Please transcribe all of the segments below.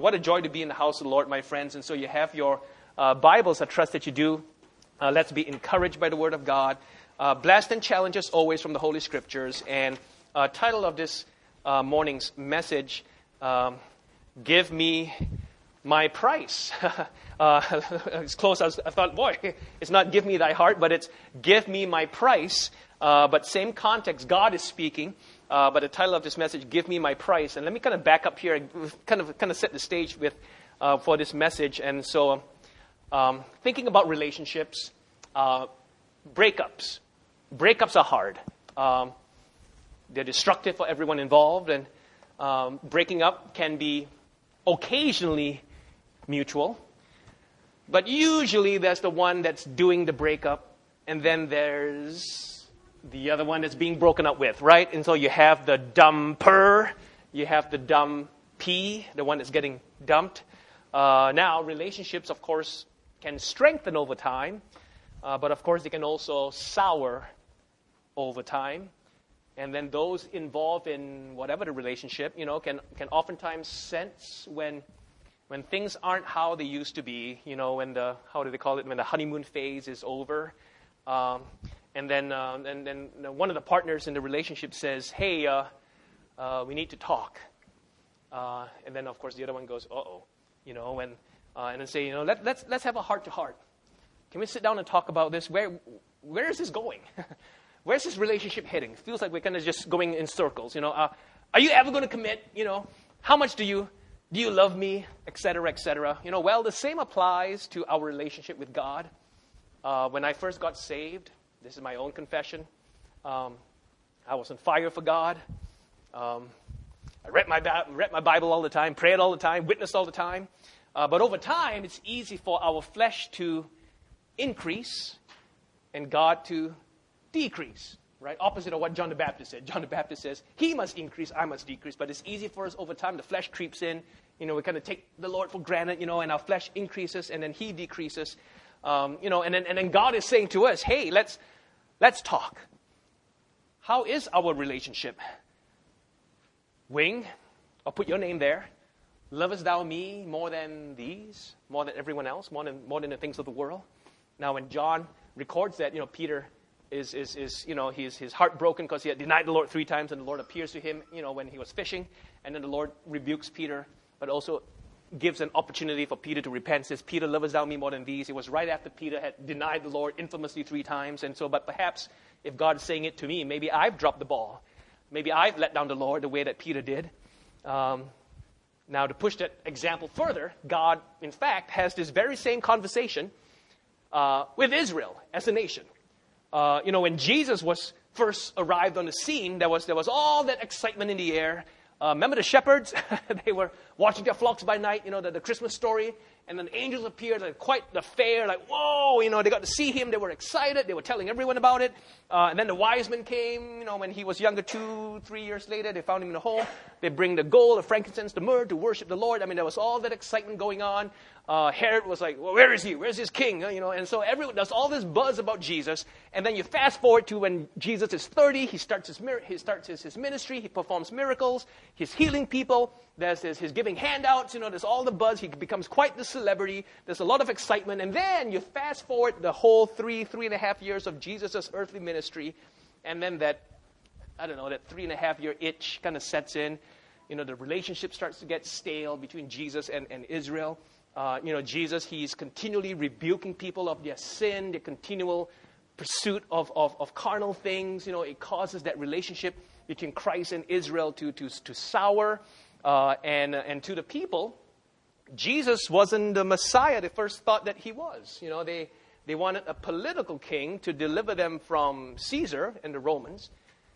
What a joy to be in the house of the Lord, my friends. And so you have your Bibles. I trust that you do. Let's be encouraged by the Word of God. Blessed and challenged as always from the Holy Scriptures. And title of this morning's message, Give Me My Price. It's close. I thought, boy, it's not give me thy heart, but it's give me my price. But same context, God is speaking. But the title of this message, Give Me My Price. And let me kind of back up here and kind of set the stage with for this message. And so thinking about relationships, breakups. Breakups are hard. They're destructive for everyone involved. And breaking up can be occasionally mutual. But usually there's the one that's doing the breakup. And then there's the other one that's being broken up with, right? And so you have the dumper, you have the dumb P, the one that's getting dumped. Now, relationships, of course, can strengthen over time, but of course they can also sour over time. And then those involved in whatever the relationship, can oftentimes sense when things aren't how they used to be, when the, how do they call it, when the honeymoon phase is over. And then one of the partners in the relationship says, hey, we need to talk. And then, of course, the other one goes, uh-oh. And then say, let's have a heart-to-heart. Can we sit down and talk about this? Where is this going? Where's this relationship heading? It feels like we're kind of just going in circles. Are you ever going to commit? How much do you love me, et cetera, et cetera? Well, the same applies to our relationship with God. When I first got saved, this is my own confession. I was on fire for God. I read my Bible all the time, prayed all the time, witnessed all the time. But over time, it's easy for our flesh to increase and God to decrease, right? Opposite of what John the Baptist said. John the Baptist says, he must increase, I must decrease. But it's easy for us over time. The flesh creeps in. We kind of take the Lord for granted, and our flesh increases and then he decreases. And then God is saying to us, hey, let's talk. How is our relationship? Wing, I'll put your name there. Lovest thou me more than these, more than everyone else, more than the things of the world? Now, when John records that, Peter is he's heartbroken because he had denied the Lord 3 times, and the Lord appears to him, when he was fishing, and then the Lord rebukes Peter, but also gives an opportunity for Peter to repent. Says, Peter, lovest thou me more than these? It was right after Peter had denied the Lord infamously 3 times. And so, but perhaps if God is saying it to me, maybe I've dropped the ball. Maybe I've let down the Lord the way that Peter did. Now, to push that example further, God, in fact, has this very same conversation with Israel as a nation. When Jesus was first arrived on the scene, there was all that excitement in the air. Remember the shepherds? They were watching their flocks by night, the Christmas story. And then angels appeared, like quite the fair, like, whoa, they got to see him. They were excited. They were telling everyone about it. And then the wise men came, when he was younger, 2-3 years later. They found him in the home. They bring the gold, the frankincense, the myrrh to worship the Lord. There was all that excitement going on. Herod was like, well, where is he? Where's his king? And so everyone does all this buzz about Jesus. And then you fast forward to when Jesus is 30. He starts his ministry. He performs miracles. He's healing people. He's giving handouts. There's all the buzz. He becomes quite the celebrity. There's a lot of excitement. And then you fast forward the whole 3.5 years of Jesus' earthly ministry. And then that 3.5 year itch kind of sets in. The relationship starts to get stale between Jesus and Israel. Jesus, he's continually rebuking people of their sin, their continual pursuit of carnal things. It causes that relationship between Christ and Israel to sour. And to the people, Jesus wasn't the Messiah they first thought that he was. They wanted a political king to deliver them from Caesar and the Romans.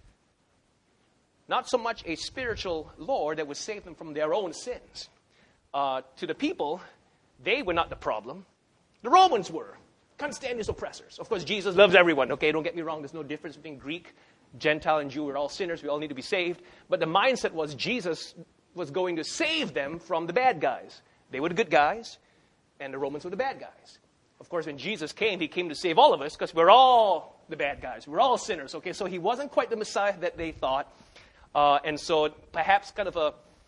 Not so much a spiritual Lord that would save them from their own sins. To the people, they were not the problem. The Romans were. Can't stand his oppressors. Of course, Jesus loves everyone. Okay, don't get me wrong. There's no difference between Greek, Gentile, and Jew. We're all sinners. We all need to be saved. But the mindset was Jesus was going to save them from the bad guys. They were the good guys, and the Romans were the bad guys. Of course, when Jesus came, he came to save all of us because we're all the bad guys. We're all sinners. Okay, so he wasn't quite the Messiah that they thought. And so perhaps kind of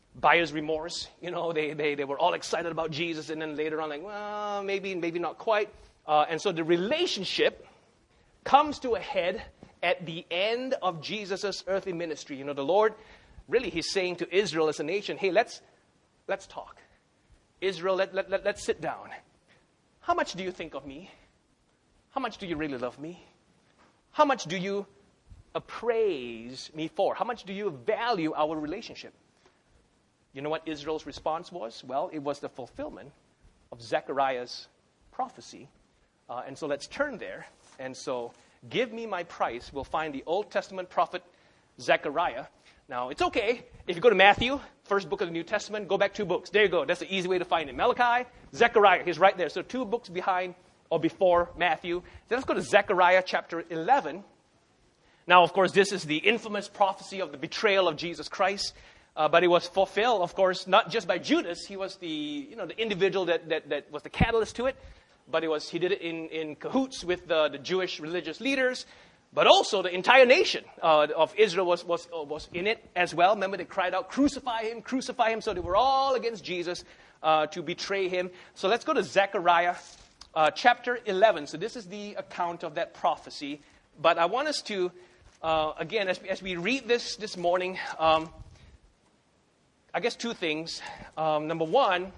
buyer's remorse. You know, they were all excited about Jesus, and then later on, like, well, maybe not quite. And so the relationship comes to a head at the end of Jesus' earthly ministry. You know, the Lord, really, he's saying to Israel as a nation, hey, let's talk. Israel, let's sit down. How much do you think of me? How much do you really love me? How much do you appraise me for? How much do you value our relationship? You know what Israel's response was? Well, it was the fulfillment of Zechariah's prophecy. And so let's turn there. And so, give me my price. We'll find the Old Testament prophet Zechariah. Now, it's okay. If you go to Matthew, first book of the New Testament, go back 2 books. There you go. That's the easy way to find him. Malachi, Zechariah. He's right there. So 2 books behind or before Matthew. Then let's go to Zechariah chapter 11. Now, of course, this is the infamous prophecy of the betrayal of Jesus Christ. But it was fulfilled, of course, not just by Judas. He was the individual that was the catalyst to it. But he did it in cahoots with the Jewish religious leaders. But also the entire nation of Israel was in it as well. Remember, they cried out, crucify him, crucify him. So they were all against Jesus to betray him. So let's go to Zechariah chapter 11. So this is the account of that prophecy. But I want us to, again, as we read this morning, I guess 2 things. Number one,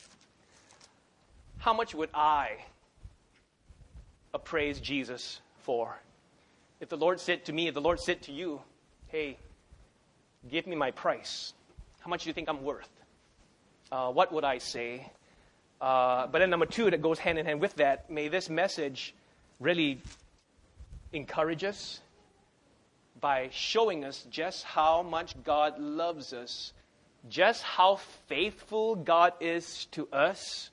how much would I appraise Jesus for? If the Lord said to me, if the Lord said to you, hey, give me my price, how much do you think I'm worth? What would I say? But then number 2, that goes hand in hand with that, may this message really encourage us by showing us just how much God loves us, just how faithful God is to us.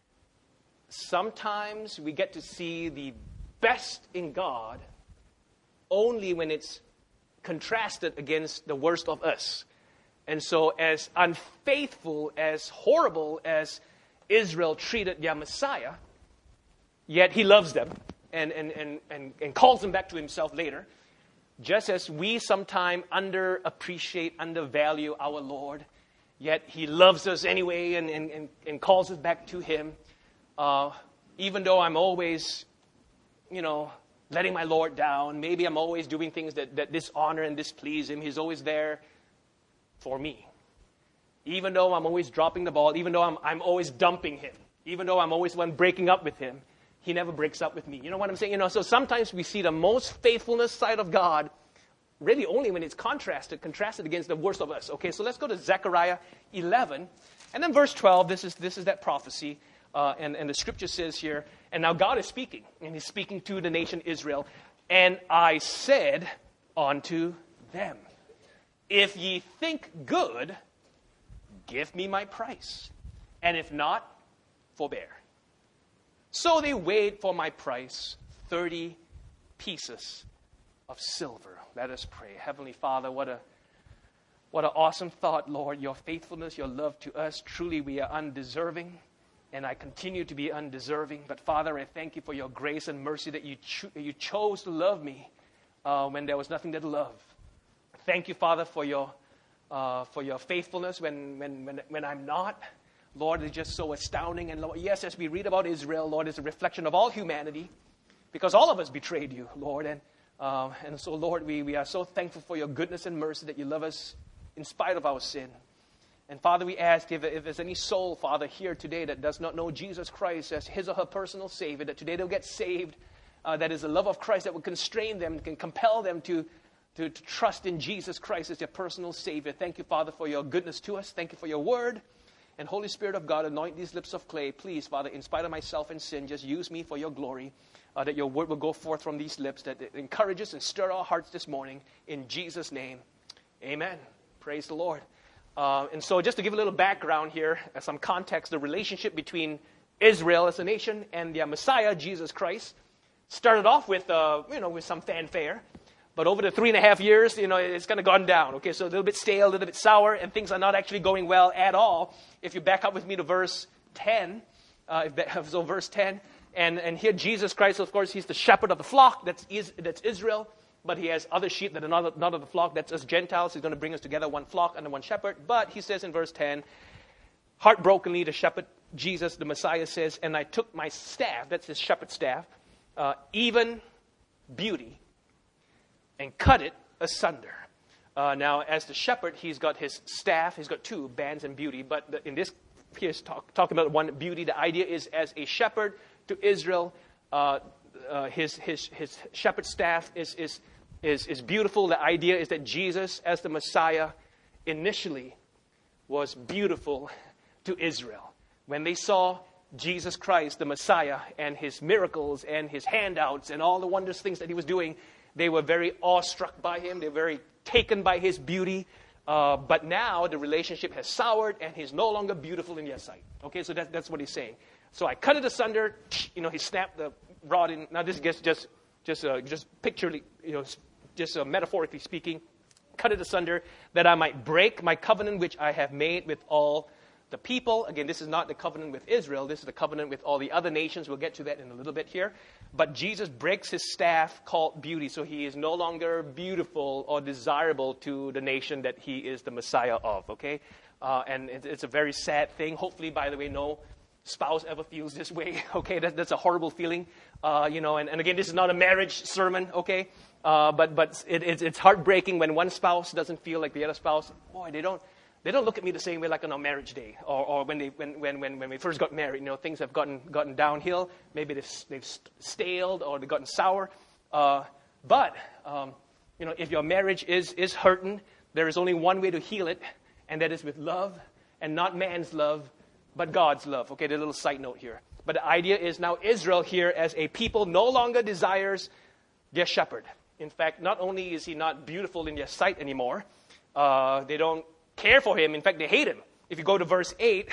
Sometimes we get to see the best in God only when it's contrasted against the worst of us. And so as unfaithful, as horrible as Israel treated their Messiah, yet he loves them and calls them back to himself later. Just as we sometimes underappreciate, undervalue our Lord, yet he loves us anyway and calls us back to him. Even though I'm always, letting my Lord down, maybe I'm always doing things that dishonor and displease him, he's always there for me. Even though I'm always dropping the ball, even though I'm always dumping him, even though I'm always one breaking up with him, he never breaks up with me. You know what I'm saying? So sometimes we see the most faithfulness side of God really only when it's contrasted against the worst of us. Okay, so let's go to Zechariah 11. And then verse 12, this is that prophecy. And the scripture says here, and now God is speaking, and he's speaking to the nation Israel. And I said unto them, if ye think good, give me my price. And if not, forbear. So they weighed for my price 30 pieces of silver. Let us pray. Heavenly Father, what an awesome thought, Lord. Your faithfulness, your love to us. Truly we are undeserving. And I continue to be undeserving. But Father, I thank you for your grace and mercy that you chose to love me when there was nothing to love. Thank you, Father, for your faithfulness when I'm not. Lord, it's just so astounding. And Lord, yes, as we read about Israel, Lord, it's a reflection of all humanity, because all of us betrayed you, Lord. And so, Lord, we are so thankful for your goodness and mercy that you love us in spite of our sin. And Father, we ask if there's any soul, Father, here today that does not know Jesus Christ as his or her personal Savior, that today they'll get saved. That is the love of Christ that will constrain them, can compel them to trust in Jesus Christ as their personal Savior. Thank you, Father, for your goodness to us. Thank you for your word. And Holy Spirit of God, anoint these lips of clay. Please, Father, in spite of myself and sin, just use me for your glory, that your word will go forth from these lips, that it encourages and stir our hearts this morning. In Jesus' name, amen. Praise the Lord. And so just to give a little background here, some context, the relationship between Israel as a nation and their Messiah, Jesus Christ, started off with some fanfare. But over the 3.5 years, it's kind of gone down. Okay, so a little bit stale, a little bit sour, and things are not actually going well at all. If you back up with me to verse 10, verse 10, and here Jesus Christ, of course, he's the shepherd of the flock. That's Israel. but he has other sheep that are not of the flock. That's us Gentiles. He's going to bring us together, one flock under one shepherd. But he says in verse 10, heartbrokenly, the shepherd, Jesus, the Messiah, says, and I took my staff, that's his shepherd's staff, even beauty, and cut it asunder. Now, as the shepherd, he's got his staff. He's got two, bands and beauty. But in this, he's talking about one, beauty. The idea is as a shepherd to Israel, his shepherd staff is beautiful. The idea is that Jesus, as the Messiah, initially was beautiful to Israel. When they saw Jesus Christ, the Messiah, and his miracles and his handouts and all the wondrous things that he was doing, they were very awestruck by him. They were very taken by his beauty. But now the relationship has soured and he's no longer beautiful in their sight. Okay, so that's what he's saying. So I cut it asunder. He snapped the rod in. Now this gets just picturally, just metaphorically speaking, cut it asunder that I might break my covenant which I have made with all the people. Again, this is not the covenant with Israel. This is the covenant with all the other nations. We'll get to that in a little bit here. But Jesus breaks his staff called beauty. So he is no longer beautiful or desirable to the nation that he is the Messiah of. Okay? And it's a very sad thing. Hopefully, by the way, no spouse ever feels this way. Okay? That's a horrible feeling. And again, this is not a marriage sermon. Okay? But it's heartbreaking when one spouse doesn't feel like the other spouse. Boy, they don't look at me the same way like on our marriage day, or when we first got married. Things have gotten downhill. Maybe they've staled or they've gotten sour. But if your marriage is hurting, there is only one way to heal it, and that is with love, and not man's love, but God's love. Okay, the little side note here. But the idea is now Israel here as a people no longer desires their shepherd. In fact, not only is he not beautiful in their sight anymore, they don't care for him. In fact, they hate him. If you go to verse 8,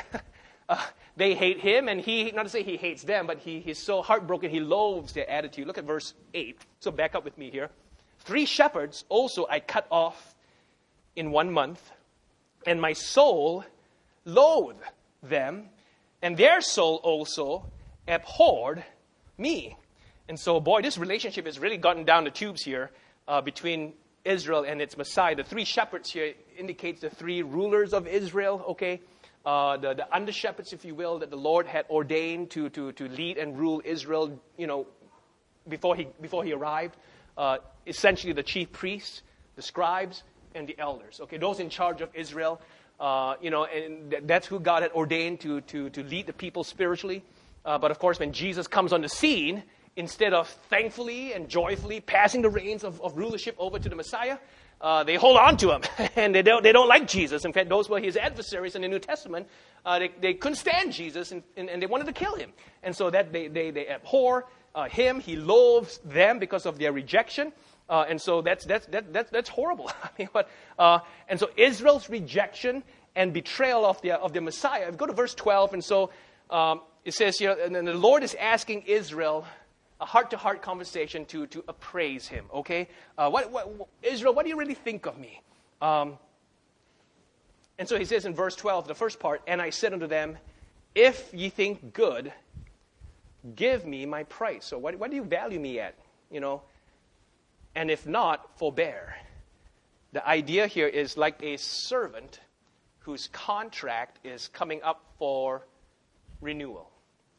they hate him, and he, not to say he hates them, but he's so heartbroken, he loathes their attitude. Look at verse 8. So back up with me here. 3 shepherds also I cut off in 1 month, and my soul loathed them, and their soul also abhorred me. And so, boy, this relationship has really gotten down the tubes here between Israel and its Messiah. The 3 shepherds here indicates the 3 rulers of Israel, okay? The under-shepherds, if you will, that the Lord had ordained to lead and rule Israel, before he arrived. Essentially the chief priests, the scribes, and the elders, okay? Those in charge of Israel, and that's who God had ordained to lead the people spiritually. But of course, when Jesus comes on the scene, instead of thankfully and joyfully passing the reins of rulership over to the Messiah, they hold on to him, and they don't like Jesus. In fact, those were his adversaries in the New Testament. They couldn't stand Jesus, and they wanted to kill him. And so that they abhor him. He loathes them because of their rejection. And so that's horrible. And so Israel's rejection and betrayal of the Messiah. Go to verse 12, and so it says here, and the Lord is asking Israel a heart-to-heart conversation to appraise him, okay? Israel, what do you really think of me? And so he says in verse 12, the first part, and I said unto them, if ye think good, give me my price. So what do you value me at? And if not, forbear. The idea here is like a servant whose contract is coming up for renewal.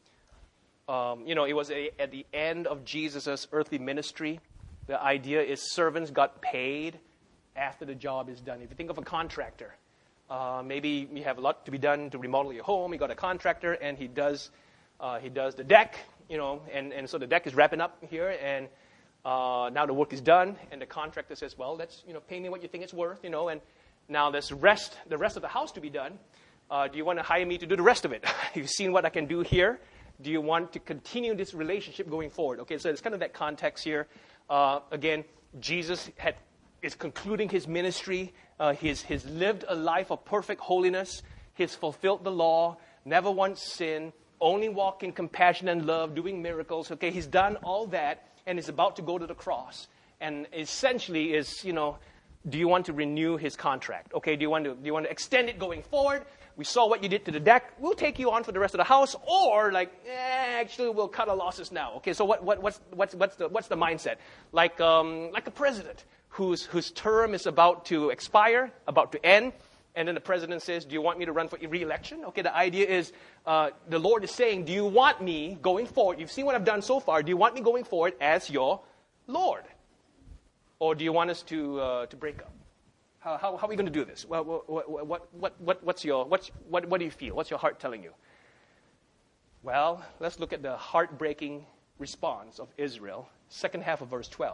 It was at the end of Jesus' earthly ministry. The idea is servants got paid after the job is done. If you think of a contractor, maybe you have a lot to be done to remodel your home. You got a contractor, and he does the deck, and so the deck is wrapping up here, and now the work is done, and the contractor says, well, let's pay me what you think it's worth, and now there's the rest of the house to be done. Do you want to hire me to do the rest of it? You've seen what I can do here. Do you want to continue this relationship going forward? Okay, so it's kind of that context here. Again, Jesus is concluding his ministry. He's lived a life of perfect holiness. He's fulfilled the law, never once sinned, only walked in compassion and love, doing miracles. Okay, he's done all that and is about to go to the cross. And essentially is, do you want to renew his contract? Okay, do you want to extend it going forward? We saw what you did to the deck. We'll take you on for the rest of the house, or actually we'll cut our losses now. Okay, so what's the mindset? Like a president whose term is about to expire, about to end, and then the president says, "Do you want me to run for re-election?" Okay, the idea is the Lord is saying, "Do you want me going forward? You've seen what I've done so far. Do you want me going forward as your Lord, or do you want us to break up? How are we going to do this? Well, what do you feel? What's your heart telling you?" Well, let's look at the heartbreaking response of Israel, second half of verse 12.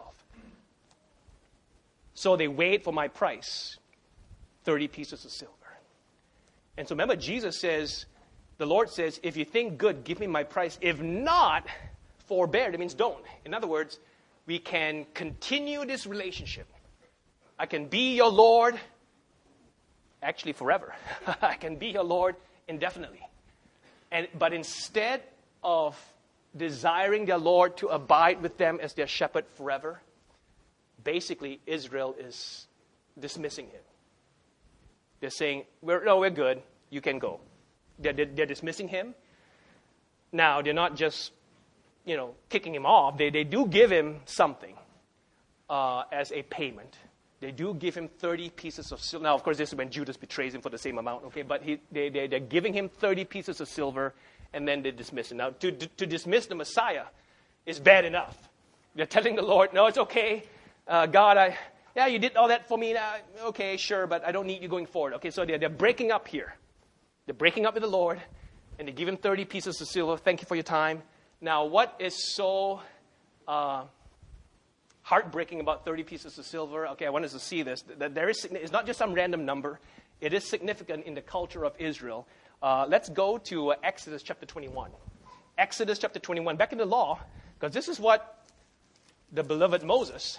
"So they weighed for my price 30 pieces of silver." And so remember, Jesus says, the Lord says, if you think good, give me my price. If not, forbear. That means don't. In other words, we can continue this relationship. I can be your Lord, actually forever. I can be your Lord indefinitely. But instead of desiring their Lord to abide with them as their shepherd forever, basically Israel is dismissing him. They're saying, we're good. You can go. They're dismissing him. Now, they're not just, kicking him off. They do give him something as a payment. They do give him 30 pieces of silver. Now, of course, this is when Judas betrays him for the same amount. Okay, but they're giving him 30 pieces of silver, and then they dismiss him. Now, to dismiss the Messiah is bad enough. They're telling the Lord, "No, it's okay. God, you did all that for me. Okay, sure, but I don't need you going forward." Okay, so they're breaking up here. They're breaking up with the Lord, and they give him 30 pieces of silver. "Thank you for your time." Now, what is so heartbreaking about 30 pieces of silver? Okay, I want us to see this. That it's not just some random number. It is significant in the culture of Israel. Let's go to Exodus chapter 21. Exodus chapter 21. Back in the law, because this is what the beloved Moses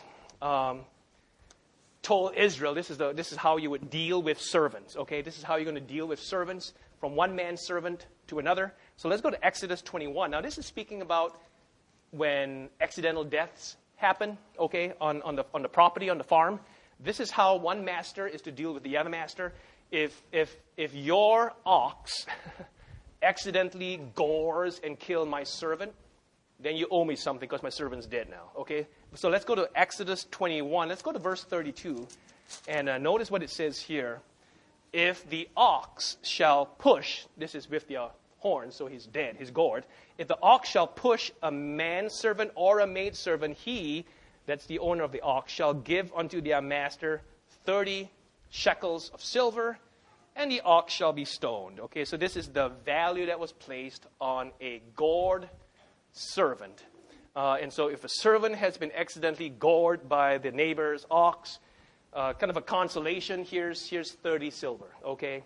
told Israel. This is how you would deal with servants. Okay, this is how you're going to deal with servants, from one man's servant to another. So let's go to Exodus 21. Now, this is speaking about when accidental deaths happen, okay, on the property, on the farm. This is how one master is to deal with the other master. If your ox accidentally gores and kills my servant, then you owe me something because my servant's dead now, okay? So let's go to Exodus 21. Let's go to verse 32. And notice what it says here. "If the ox shall push," this is with the horn, so he's dead, he's gored. "If the ox shall push a manservant or a maidservant, he," that's the owner of the ox, "shall give unto their master 30 shekels of silver, and the ox shall be stoned." Okay, so this is the value that was placed on a gored servant. And so if a servant has been accidentally gored by the neighbor's ox, kind of a consolation, here's 30 silver, okay?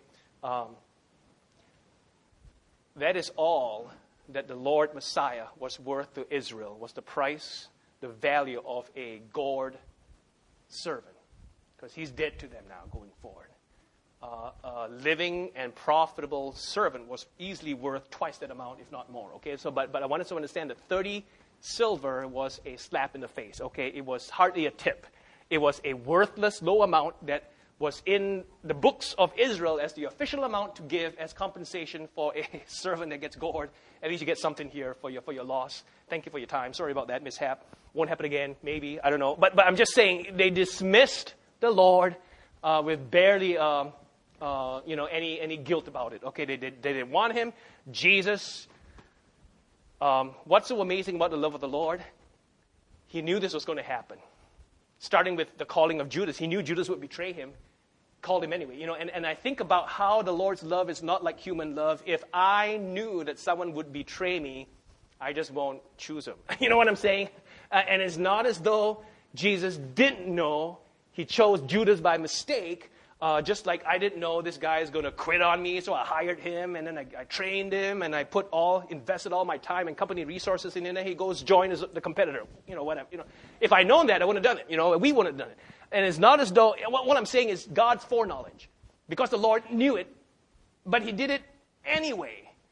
That is all that the Lord Messiah was worth to Israel, was the price, the value of a gored servant. Because he's dead to them now going forward. A living and profitable servant was easily worth twice that amount, if not more. Okay, so but I want us to understand that 30 silver was a slap in the face. Okay, it was hardly a tip. It was a worthless, low amount that was in the books of Israel as the official amount to give as compensation for a servant that gets gored. At least you get something here for your loss. Thank you for your time. Sorry about that mishap. Won't happen again. Maybe, I don't know. But I'm just saying they dismissed the Lord with barely any guilt about it. Okay, they didn't want him. Jesus. What's so amazing about the love of the Lord? He knew this was going to happen. Starting with the calling of Judas, he knew Judas would betray him. Called him anyway, and I think about how the Lord's love is not like human love. If I knew that someone would betray me, I just won't choose him. You know what I'm saying? And it's not as though Jesus didn't know. He chose Judas by mistake, just like I didn't know this guy is going to quit on me, so I hired him, and then I trained him, and I invested all my time and company resources in it, and then he goes join the competitor. Whatever. If I'd known that, I wouldn't have done it. We wouldn't have done it. And it's not as though, what I'm saying is God's foreknowledge. Because the Lord knew it, but he did it anyway.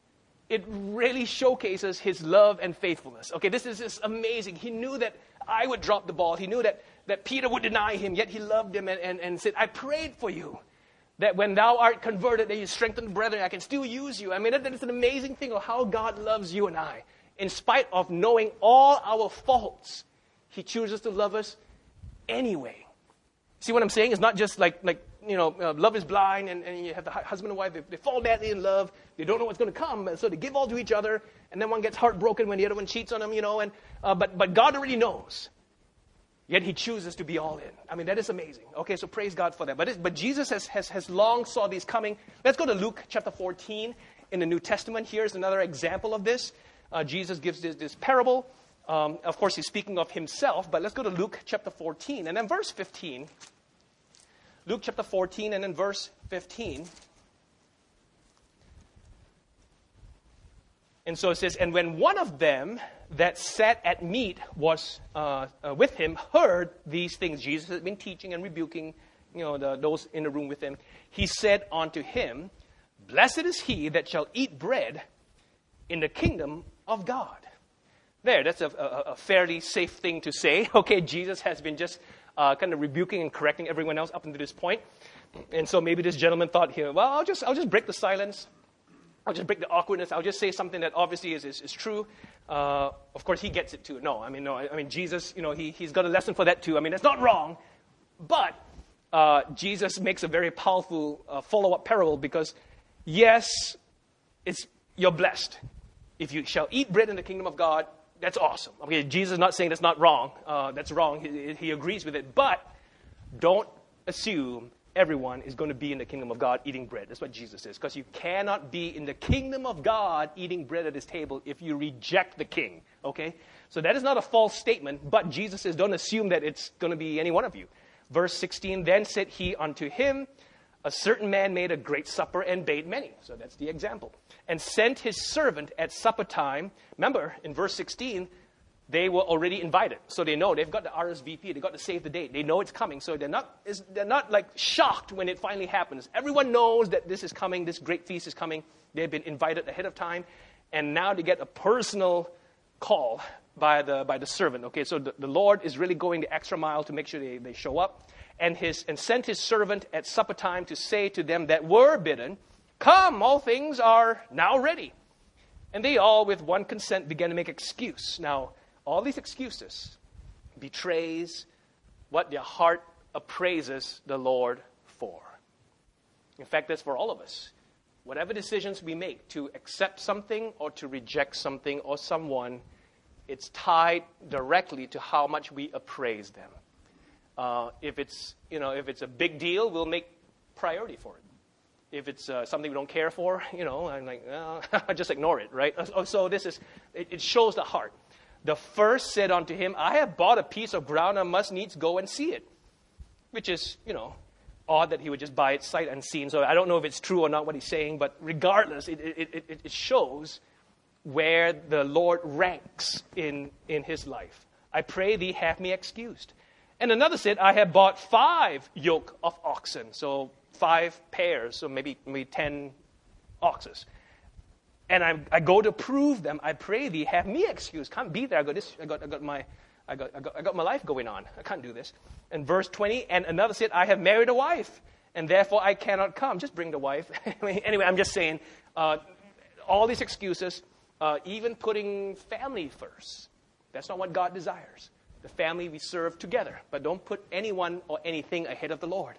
it really showcases his love and faithfulness. Okay, this is just amazing. He knew that I would drop the ball. He knew that Peter would deny him, yet he loved him and said, I prayed for you, that when thou art converted, that you strengthen the brethren, I can still use you. I mean, that is an amazing thing of how God loves you and I. In spite of knowing all our faults, he chooses to love us anyway. See what I'm saying? It's not just like love is blind, and you have the husband and wife, they fall madly in love, they don't know what's going to come, and so they give all to each other, and then one gets heartbroken when the other one cheats on them, but God already knows. Yet he chooses to be all in. I mean, that is amazing. Okay, so praise God for that. But Jesus has long saw these coming. Let's go to Luke chapter 14 in the New Testament. Here's another example of this. Jesus gives this parable. Of course, he's speaking of himself, but let's go to Luke chapter 14 and then verse 15. Luke chapter 14 and then verse 15. And so it says, and when one of them that sat at meat was with him heard these things, Jesus had been teaching and rebuking those in the room with him, he said unto him, blessed is he that shall eat bread in the kingdom of God. There, that's a fairly safe thing to say. Okay, Jesus has been just kind of rebuking and correcting everyone else up until this point. And so maybe this gentleman thought here, well, I'll just break the silence. I'll just break the awkwardness. I'll just say something that obviously is true. Of course, he gets it too. No, I mean, Jesus, he's got a lesson for that too. I mean, that's not wrong. But Jesus makes a very powerful follow-up parable because, yes, you're blessed. If you shall eat bread in the kingdom of God, that's awesome. Okay, Jesus is not saying that's not wrong. That's wrong. He agrees with it. But don't assume everyone is going to be in the kingdom of God eating bread. That's what Jesus says. Because you cannot be in the kingdom of God eating bread at his table if you reject the king. Okay? So that is not a false statement. But Jesus says, don't assume that it's going to be any one of you. Verse 16, then said he unto him, a certain man made a great supper and bade many. So that's the example. And sent his servant at supper time. Remember, in verse 16, they were already invited. So they know. They've got the RSVP. They've got to save the date. They know it's coming. So they're not like shocked when it finally happens. Everyone knows that this is coming. This great feast is coming. They've been invited ahead of time. And now they get a personal call by the servant. Okay, so the Lord is really going the extra mile to make sure they show up. And sent his servant at supper time to say to them that were bidden, come, all things are now ready. And they all with one consent began to make excuse. Now, all these excuses betrays what their heart appraises the Lord for. In fact, that's for all of us. Whatever decisions we make to accept something or to reject something or someone, it's tied directly to how much we appraise them. If it's a big deal, we'll make priority for it. If it's something we don't care for, I'm like, I just ignore it, right? So it shows the heart. The first said unto him, I have bought a piece of ground, I must needs go and see it. Which is, odd that he would just buy it sight unseen. So I don't know if it's true or not what he's saying, but regardless, it shows where the Lord ranks in his life. I pray thee have me excused. And another said, I have bought 5 yoke of oxen. So 5 pairs, so maybe 10 oxes. And I go to prove them. I pray thee, have me excused. Can't be there. I got my life going on. I can't do this. And verse 20, and another said, I have married a wife, and therefore I cannot come. Just bring the wife. Anyway, I'm just saying, all these excuses, even putting family first. That's not what God desires. The family we serve together. But don't put anyone or anything ahead of the Lord.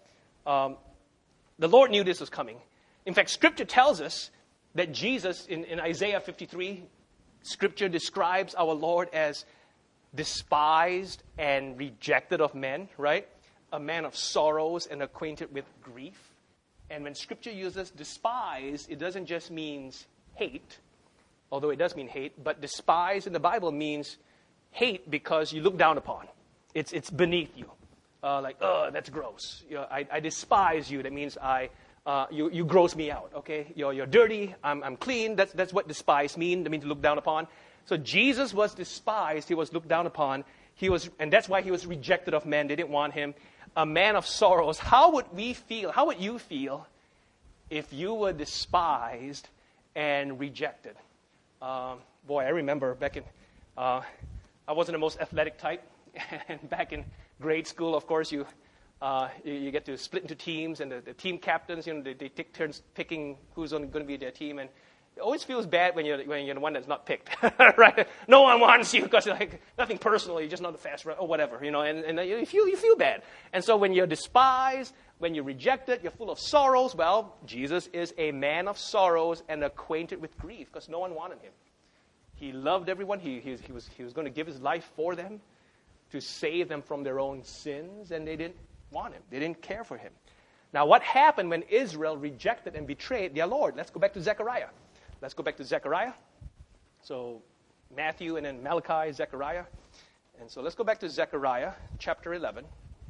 The Lord knew this was coming. In fact, Scripture tells us that Jesus, in Isaiah 53, Scripture describes our Lord as despised and rejected of men, right? A man of sorrows and acquainted with grief. And when Scripture uses despise, it doesn't just mean hate, although it does mean hate, but despise in the Bible means hate because you look down upon. It's beneath you. That's gross. I despise you. That means you gross me out. Okay, you're dirty. I'm clean. That's what despise means. That means to look down upon. So Jesus was despised. He was looked down upon. And that's why he was rejected of men. They didn't want him. A man of sorrows. How would we feel? How would you feel if you were despised and rejected. Boy, I remember back in, I wasn't the most athletic type. And back in grade school, of course, you get to split into teams, and the team captains, they take turns picking who's going to be their team. And it always feels bad when you're the one that's not picked, right? No one wants you because like nothing personal, you're just not a fast runner or whatever, and you feel bad. And so when you're despised, when you're rejected, you're full of sorrows. Well, Jesus is a man of sorrows and acquainted with grief because no one wanted him. He loved everyone. He was going to give his life for them to save them from their own sins, and they didn't want him. They didn't care for him. Now, what happened when Israel rejected and betrayed their Lord? Let's go back to Zechariah. Let's go back to Zechariah. So Matthew and then Malachi, Zechariah. And so let's go back to Zechariah chapter 11.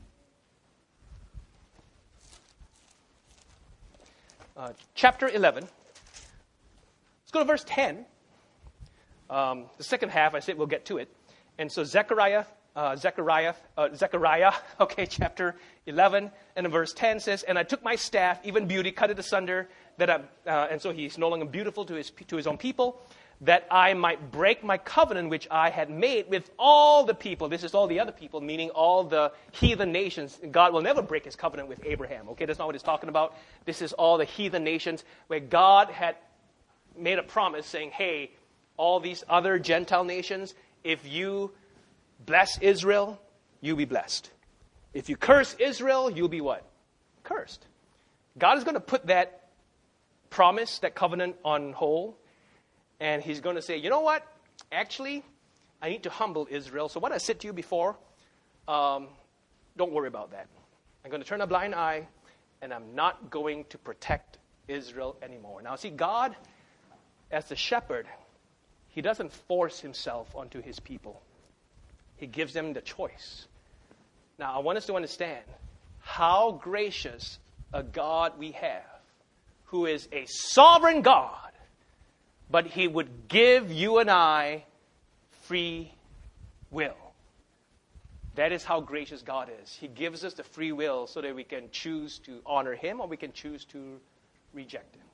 Chapter 11. Let's go to verse 10. The second half, I said we'll get to it. And so Zechariah, chapter 11, and in verse 10 says, "And I took my staff, even beauty, cut it asunder, and so he's no longer beautiful to his own people, that I might break my covenant which I had made with all the people." This is all the other people, meaning all the heathen nations. God will never break his covenant with Abraham. Okay, that's not what he's talking about. This is all the heathen nations where God had made a promise saying, hey, all these other Gentile nations, if you bless Israel, you'll be blessed. If you curse Israel, you'll be what? Cursed. God is going to put that promise, that covenant on hold, and he's going to say, you know what? Actually, I need to humble Israel. So what I said to you before, don't worry about that. I'm going to turn a blind eye, and I'm not going to protect Israel anymore. Now, see, God, as the shepherd, he doesn't force himself onto his people. He gives them the choice. Now, I want us to understand how gracious a God we have, who is a sovereign God, but he would give you and I free will. That is how gracious God is. He gives us the free will so that we can choose to honor him or we can choose to reject him.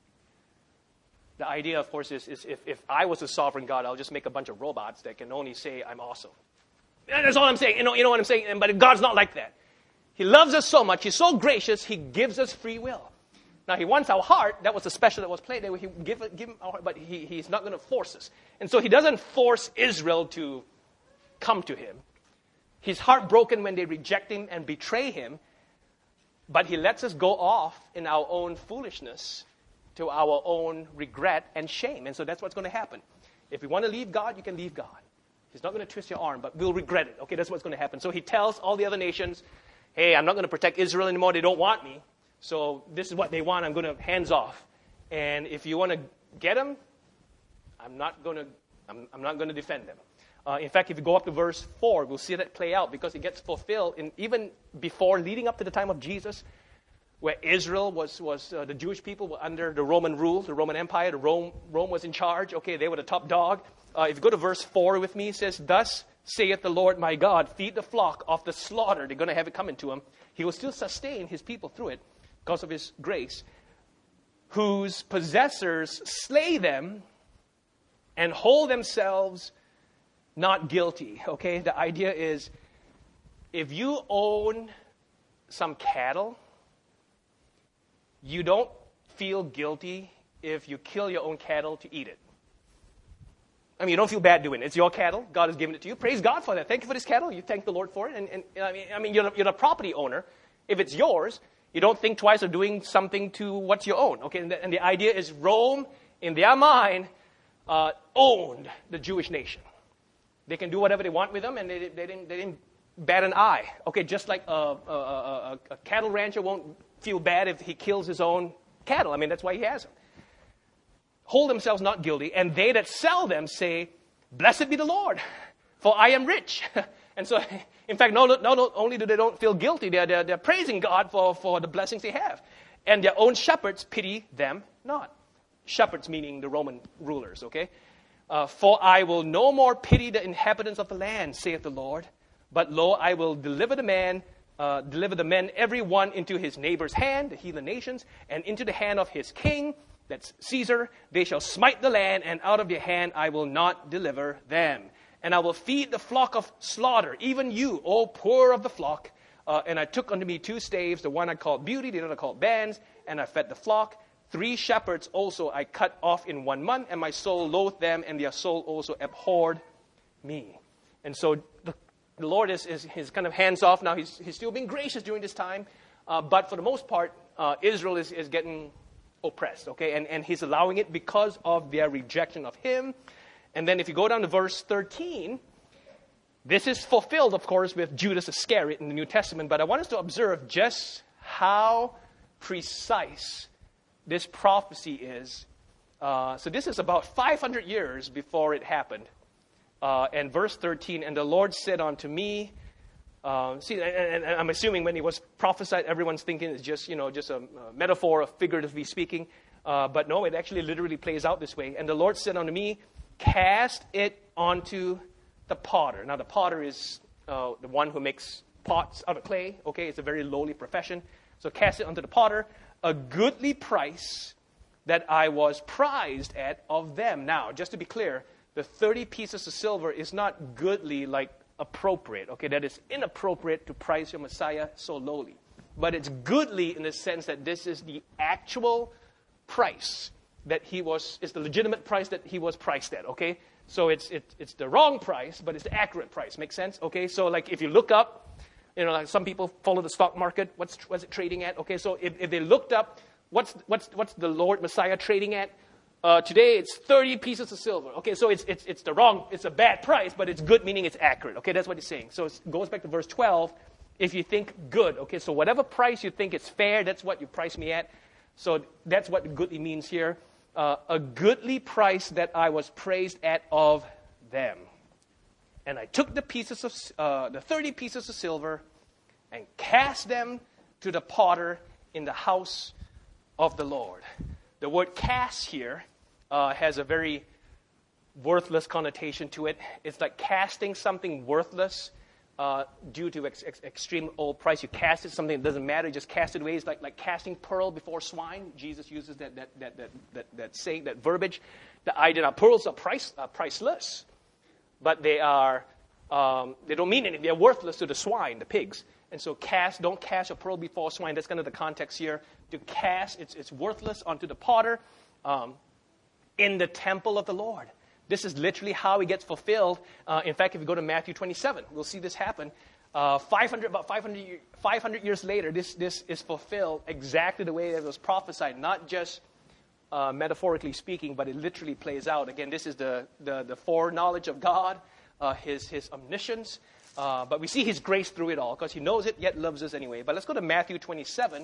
The idea, of course, is if I was a sovereign God, I'll just make a bunch of robots that can only say, I'm awesome. That's all I'm saying. You know what I'm saying? But God's not like that. He loves us so much. He's so gracious. He gives us free will. Now, he wants our heart. That was the special that was played there. He give him our heart, but he's not going to force us. And so he doesn't force Israel to come to him. He's heartbroken when they reject him and betray him, but he lets us go off in our own foolishness to our own regret and shame. And so that's what's going to happen. If you want to leave God, you can leave God. He's not going to twist your arm, but we'll regret it. Okay, that's what's going to happen. So he tells all the other nations, hey, I'm not going to protect Israel anymore. They don't want me. So this is what they want. I'm going to hands off. And if you want to get them, I'm not going to defend them. In fact, if you go up to verse 4, we'll see that play out because it gets fulfilled even before, leading up to the time of Jesus, where Israel was the Jewish people were under the Roman rule, the Roman Empire. Rome was in charge. Okay, they were the top dog. If you go to verse 4 with me, it says, "Thus saith the Lord my God, feed the flock of the slaughter." They're going to have it coming to him. He will still sustain his people through it because of his grace. "Whose possessors slay them and hold themselves not guilty." Okay, the idea is if you own some cattle, you don't feel guilty if you kill your own cattle to eat it. I mean, you don't feel bad doing it. It's your cattle. God has given it to you. Praise God for that. Thank you for this cattle. You thank the Lord for it. And I mean, you're the property owner. If it's yours, you don't think twice of doing something to what's your own. Okay, and the idea is Rome, in their mind, owned the Jewish nation. They can do whatever they want with them, and they didn't bat an eye. Okay, just like a cattle rancher won't feel bad if he kills his own cattle. I mean, that's why he has them. Hold themselves not guilty, and they that sell them say, "Blessed be the Lord, for I am rich." And so, in fact, not only do they don't feel guilty, they're praising God for the blessings they have. And their own shepherds pity them not. Shepherds meaning the Roman rulers, okay? "For I will no more pity the inhabitants of the land, saith the Lord. But lo, I will deliver the men every one into his neighbor's hand, the heathen nations, and into the hand of his king, that's Caesar. They shall smite the land, and out of your hand I will not deliver them. And I will feed the flock of slaughter, even you, O poor of the flock. And I took unto me 2 staves, the one I called Beauty, the other I called Bands, and I fed the flock. 3 shepherds also I cut off in 1 month, and my soul loathed them, and their soul also abhorred me. And so the Lord is kind of hands off now. He's still being gracious during this time. But for the most part, Israel is getting oppressed, okay? And he's allowing it because of their rejection of him. And then if you go down to verse 13, this is fulfilled, of course, with Judas Iscariot in the New Testament. But I want us to observe just how precise this prophecy is. So this is about 500 years before it happened. And verse 13, and the Lord said unto me, and I'm assuming when he was prophesied, everyone's thinking it's just a metaphor of figuratively speaking. But no, it actually literally plays out this way. And the Lord said unto me, cast it onto the potter. Now, the potter is the one who makes pots out of clay. Okay, it's a very lowly profession. So cast it onto the potter, a goodly price that I was prized at of them. Now, just to be clear, the 30 pieces of silver is not goodly like appropriate. Okay, that is inappropriate to price your Messiah so lowly. But it's goodly in the sense that this is the actual price that is the legitimate price that he was priced at, okay? So it's the wrong price, but it's the accurate price. Make sense? Okay, so like if you look up, like some people follow the stock market, what's it trading at? Okay, so if they looked up, what's the Lord Messiah trading at? Today it's 30 pieces of silver. Okay, so it's a bad price, but it's good, meaning it's accurate. Okay, that's what he's saying. So it goes back to verse 12. If you think good, okay, so whatever price you think is fair, that's what you price me at. So that's what goodly means here. A goodly price that I was praised at of them. And I took the 30 pieces of silver and cast them to the potter in the house of the Lord. The word cast here has a very worthless connotation to it. It's like casting something worthless due to extreme old price. You cast it, something that doesn't matter, you just cast it away. It's like casting pearl before swine. Jesus uses that saying, that verbiage. The idea that pearls are priceless, but they don't mean anything. They're worthless to the swine, the pigs. And so don't cast a pearl before swine. That's kind of the context here. To cast, it's worthless onto the potter in the temple of the Lord. This is literally how it gets fulfilled. In fact, if you go to Matthew 27, we'll see this happen. 500 years later, this is fulfilled exactly the way it was prophesied, not just metaphorically speaking, but it literally plays out. Again, this is the foreknowledge of God, his omniscience. But we see his grace through it all because he knows it, yet loves us anyway. But let's go to Matthew 27.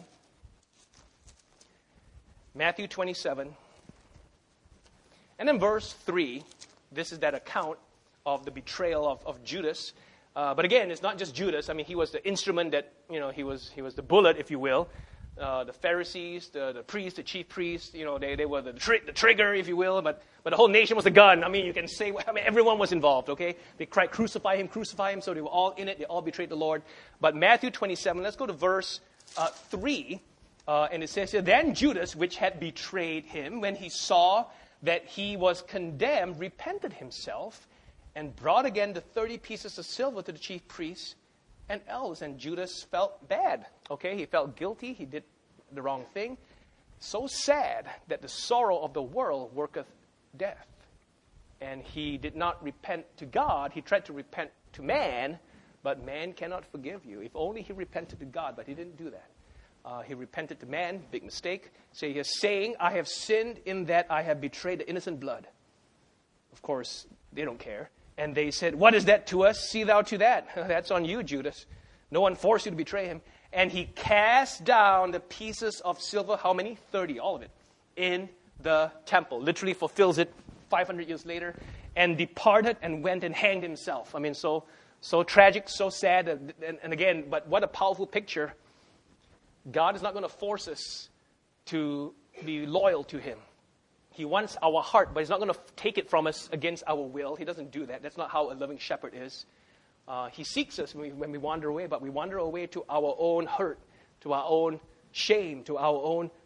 Matthew 27. And in verse 3, this is that account of the betrayal of Judas. But again, it's not just Judas. I mean, he was the instrument that, he was the bullet, if you will. The Pharisees, the priests, the chief priests, they were the trigger, if you will. But the whole nation was the gun. I mean, you can say, everyone was involved, okay? They cried, crucify him, so they were all in it. They all betrayed the Lord. But Matthew 27, let's go to verse 3. And it says here, then Judas, which had betrayed him, when he saw that he was condemned, repented himself, and brought again the 30 pieces of silver to the chief priests and elders. And Judas felt bad. Okay, he felt guilty. He did the wrong thing. So sad that the sorrow of the world worketh death. And he did not repent to God. He tried to repent to man, but man cannot forgive you. If only he repented to God, but he didn't do that. He repented to man, big mistake. So he is saying, I have sinned in that I have betrayed the innocent blood. Of course, they don't care. And they said, what is that to us? See thou to that. That's on you, Judas. No one forced you to betray him. And he cast down the pieces of silver, how many? 30, all of it, in the temple. Literally fulfills it 500 years later. And departed and went and hanged himself. I mean, so tragic, so sad. And again, but what a powerful picture. God is not going to force us to be loyal to him. He wants our heart, but he's not going to take it from us against our will. He doesn't do that. That's not how a loving shepherd is. He seeks us when we wander away, but we wander away to our own hurt, to our own shame, to our own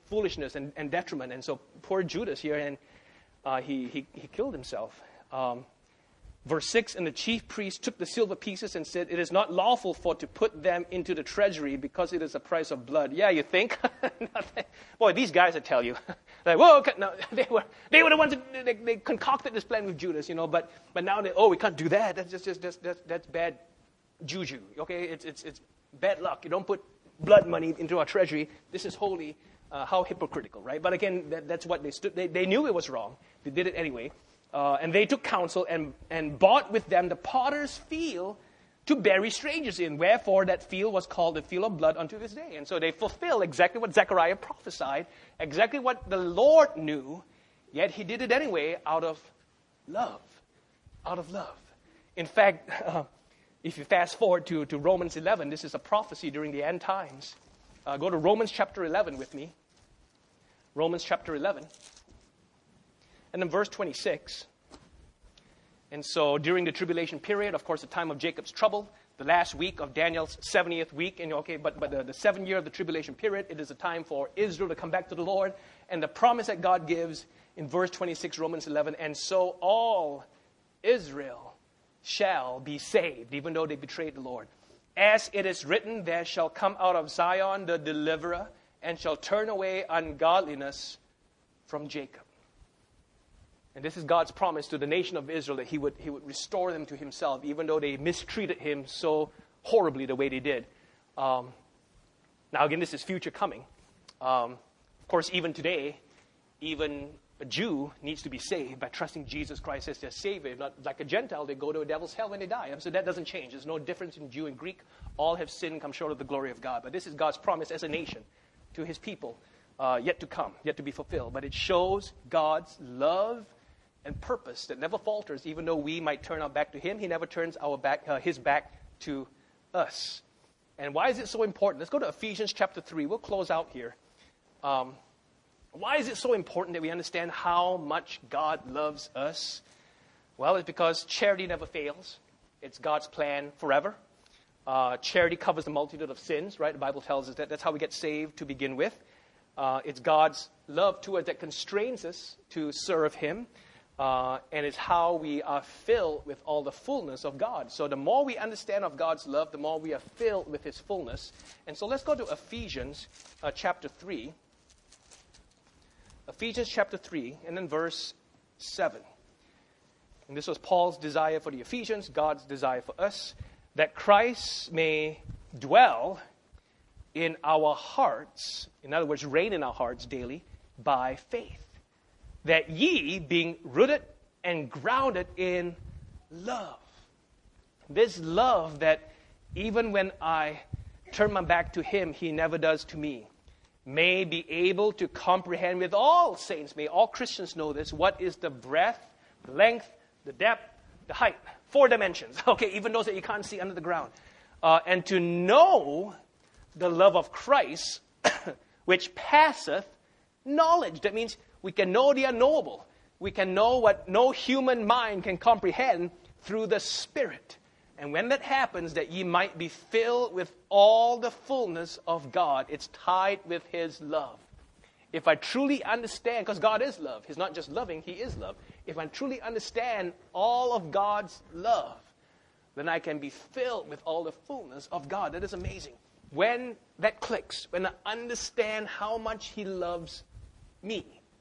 foolishness and detriment. And so poor Judas here, and he killed himself. Verse 6, and the chief priest took the silver pieces and said, it is not lawful to put them into the treasury because it is a price of blood. Yeah, you think? Boy, these guys, I tell you. Like, whoa, okay, no, they were the ones that they concocted this plan with Judas, but now we can't do that. That's bad juju, okay? It's bad luck. You don't put blood money into our treasury. This is holy. How hypocritical, right? But again, that's what they stood. They knew it was wrong. They did it anyway. And they took counsel and bought with them the potter's field to bury strangers in. Wherefore that field was called the field of blood unto this day. And so they fulfill exactly what Zechariah prophesied, exactly what the Lord knew, yet he did it anyway out of love. Out of love. In fact, if you fast forward to Romans 11, this is a prophecy during the end times. Go to Romans chapter 11 with me. Romans chapter 11. And then verse 26. And so during the tribulation period, of course, the time of Jacob's trouble, the last week of Daniel's 70th week, but the 7th year of the tribulation period, it is a time for Israel to come back to the Lord. And the promise that God gives in verse 26, Romans 11, and so all Israel shall be saved, even though they betrayed the Lord. As it is written, there shall come out of Zion the deliverer, and shall turn away ungodliness from Jacob. And this is God's promise to the nation of Israel that he would restore them to himself, even though they mistreated him so horribly the way they did. Now, again, this is future coming. Of course, even today, even a Jew needs to be saved by trusting Jesus Christ as their Savior. Not like a Gentile, they go to a devil's hell when they die. So that doesn't change. There's no difference in Jew and Greek. All have sinned and come short of the glory of God. But this is God's promise as a nation to his people, yet to come, yet to be fulfilled. But it shows God's love and purpose that never falters. Even though we might turn our back to him, he never turns his back to us. And why is it so important? Let's go to Ephesians chapter 3. We'll close out here. Why is it so important that we understand how much God loves us? Well, it's because charity never fails. It's God's plan forever. Charity covers the multitude of sins, right? The Bible tells us that. That's how we get saved to begin with. It's God's love to us that constrains us to serve him. And it's how we are filled with all the fullness of God. So the more we understand of God's love, the more we are filled with his fullness. And so let's go to Ephesians chapter 3. Ephesians chapter 3, and then verse 7. And this was Paul's desire for the Ephesians, God's desire for us, that Christ may dwell in our hearts, in other words, reign in our hearts daily, by faith. That ye, being rooted and grounded in love. This love that even when I turn my back to him, he never does to me, may be able to comprehend with all saints, may all Christians know this, what is the breadth, the length, the depth, the height. 4 dimensions, okay, even those that you can't see under the ground. And to know the love of Christ, which passeth knowledge. That means we can know the unknowable. We can know what no human mind can comprehend through the Spirit. And when that happens, that ye might be filled with all the fullness of God. It's tied with his love. If I truly understand, because God is love. He's not just loving, he is love. If I truly understand all of God's love, then I can be filled with all the fullness of God. That is amazing. When that clicks, when I understand how much he loves me,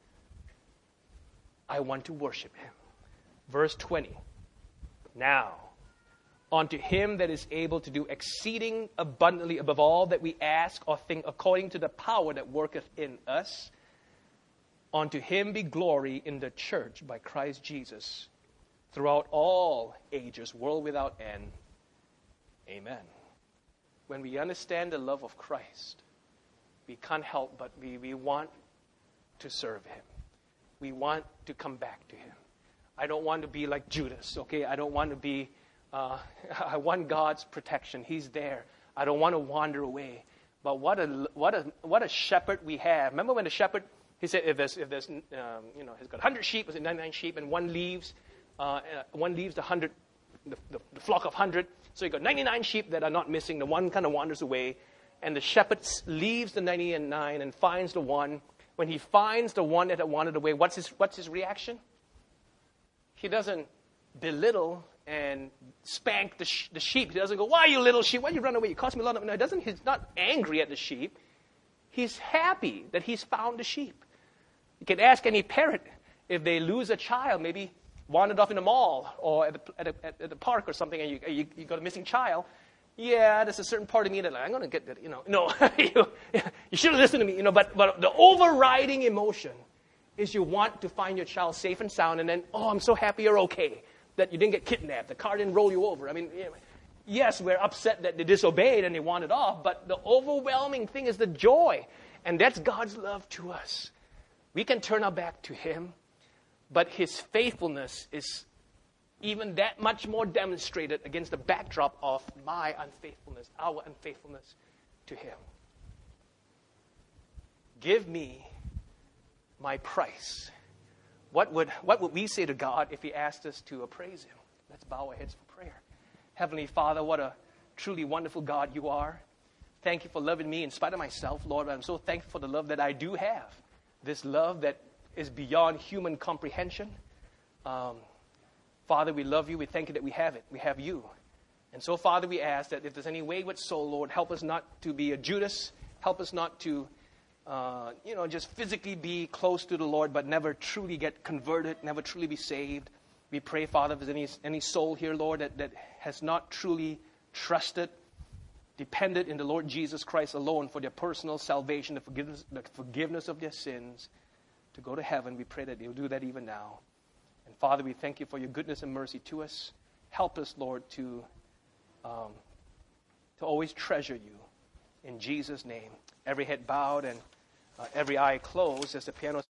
I want to worship him. Verse 20. Now, unto him that is able to do exceeding abundantly above all that we ask or think, according to the power that worketh in us, unto him be glory in the church by Christ Jesus, throughout all ages, world without end. Amen. When we understand the love of Christ, we can't help but we want to serve him. We want to come back to him. I don't want to be like Judas, okay? I don't want to be, I want God's protection. He's there. I don't want to wander away. But what a shepherd we have. Remember when the shepherd, he said, if there's he's got 100 sheep, was it 99 sheep, and one leaves the 100, the flock of 100. So you got 99 sheep that are not missing. The one kind of wanders away. And the shepherd leaves the 99 and finds the one. when he finds the one that had wandered away, what's his reaction? He doesn't belittle and spank the sheep. He doesn't go, why you little sheep? Why you run away? You cost me a lot of money. No, he's not angry at the sheep. He's happy that he's found the sheep. You can ask any parent if they lose a child, maybe wandered off in the mall or at the park or something, and you got a missing child. Yeah, there's a certain part of me that I'm going to get that, No, you should have listened to me, But the overriding emotion is you want to find your child safe and sound, and then, I'm so happy you're okay, that you didn't get kidnapped, the car didn't roll you over. I mean, yes, we're upset that they disobeyed and they wandered off, but the overwhelming thing is the joy, and that's God's love to us. We can turn our back to Him, but His faithfulness is even that much more demonstrated against the backdrop of my unfaithfulness, our unfaithfulness to Him. Give me my price. What would we say to God if He asked us to appraise Him? Let's bow our heads for prayer. Heavenly Father, what a truly wonderful God you are. Thank you for loving me in spite of myself, Lord. I'm so thankful for the love that I do have. This love that is beyond human comprehension. Father, we love you. We thank you that we have it. We have you. And so, Father, we ask that if there's any wayward soul, Lord, help us not to be a Judas. Help us not to, just physically be close to the Lord, but never truly get converted, never truly be saved. We pray, Father, if there's any soul here, Lord, that has not truly trusted, depended in the Lord Jesus Christ alone for their personal salvation, the forgiveness of their sins, to go to heaven, we pray that they'll do that even now. And Father, we thank you for your goodness and mercy to us. Help us, Lord, to always treasure you. In Jesus' name, every head bowed and every eye closed as the piano